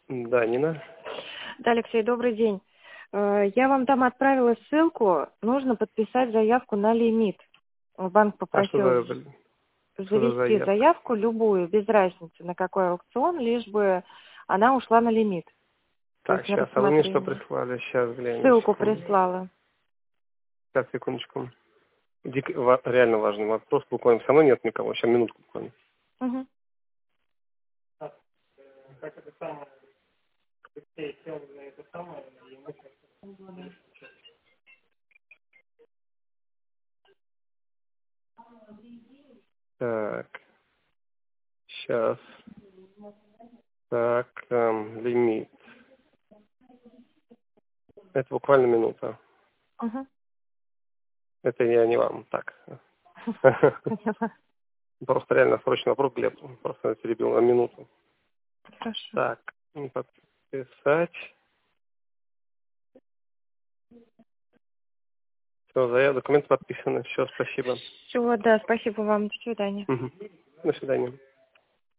Да, Нина. Да, Алексей, добрый день. Я вам там отправила ссылку. Нужно подписать заявку на лимит. Банк А что попросил что за завести заявка? заявку любую, без разницы на какой аукцион, лишь бы она ушла на лимит. То Так, есть на сейчас. А вы мне что рассмотрение. прислали? Сейчас гляну, Ссылку секунду. прислала. Сейчас, секундочку. Реально важный вопрос. Буквально со мной нет никого. Сейчас минутку буквально. Угу. Так, сейчас. Так, лимит. Это буквально минута. Угу. Это я не вам. Так. Поняла. Просто реально срочный вопрос, Глеб. Просто перебил на минуту. Хорошо. Так, подписать. Все, документы подписаны. Все, спасибо. Все, да, спасибо вам. До свидания. Мгм. До свидания.